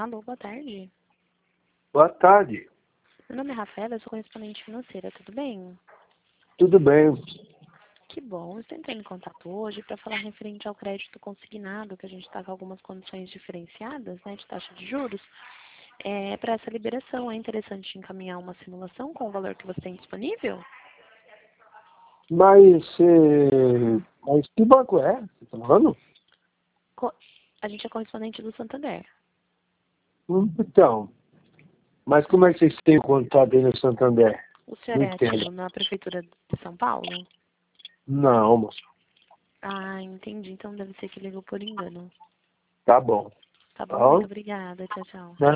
Alô, boa tarde. Boa tarde. Meu nome é Rafaela, eu sou correspondente financeira, tudo bem? Tudo bem? Que bom, eu estou entrando em contato hoje para falar referente ao crédito consignado, que a gente está com algumas condições diferenciadas, né, de taxa de juros. Para essa liberação, é interessante encaminhar uma simulação com o valor que você tem disponível? Mas que banco é? Você tá falando? A gente é correspondente do Santander. Então, mas como é que vocês têm contato aí no Santander? O senhor Não é ativo entendo. na Prefeitura de São Paulo? Não, moço. Ah, entendi. Então deve ser que ligou por engano. Tá bom. Tá bom? Muito Bom? obrigada. Tchau, tchau.